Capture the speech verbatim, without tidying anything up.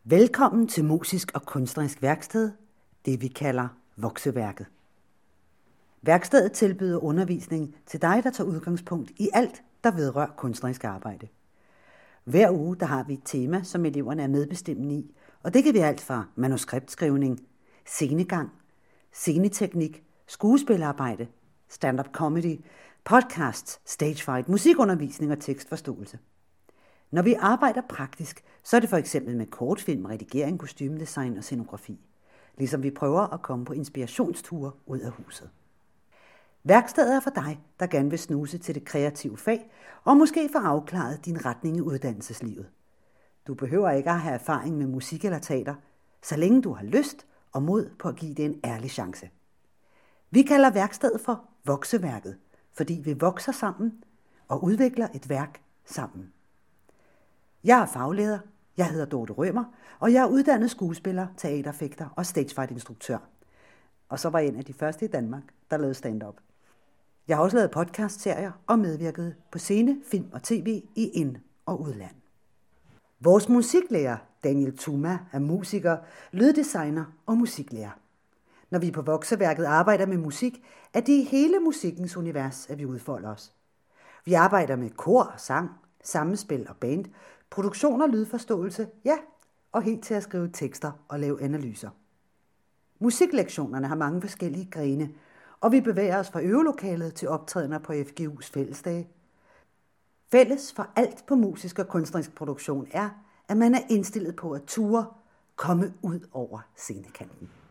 Velkommen til Musisk og Kunstnerisk Værksted, det vi kalder Vokseværket. Værkstedet tilbyder undervisning til dig, der tager udgangspunkt i alt, der vedrører kunstnerisk arbejde. Hver uge der har vi et tema, som eleverne er medbestemmende i, og det kan vi alt fra manuskriptskrivning, scenegang, sceneteknik, skuespillerarbejde, stand-up comedy, podcasts, stagefight, musikundervisning og tekstforståelse. Når vi arbejder praktisk, så er det for eksempel med kortfilm, redigering, kostymedesign og scenografi. Ligesom vi prøver at komme på inspirationsture ud af huset. Værkstedet er for dig, der gerne vil snuse til det kreative fag, og måske få afklaret din retning i uddannelseslivet. Du behøver ikke at have erfaring med musik eller teater, så længe du har lyst og mod på at give det en ærlig chance. Vi kalder værkstedet for Vokseværket, fordi vi vokser sammen og udvikler et værk sammen. Jeg er fagleder, jeg hedder Dorte Rømer, og jeg er uddannet skuespiller, teaterfægter og stagefight-instruktør. Og så var jeg en af de første i Danmark, der lavede stand-up. Jeg har også lavet podcast-serier og medvirket på scene, film og tv i ind- og udland. Vores musiklærer, Daniel Thuma, er musiker, lyddesigner og musiklærer. Når vi på Vokseværket arbejder med musik, er det i hele musikkens univers, at vi udfolder os. Vi arbejder med kor, sang, sammenspil og band, produktion og lydforståelse, ja, og helt til at skrive tekster og lave analyser. Musiklektionerne har mange forskellige grene, og vi bevæger os fra øvelokalet til optrædener på F G U's fællesdage. Fælles for alt på musisk og kunstnerisk produktion er, at man er indstillet på at ture komme ud over scenekanten.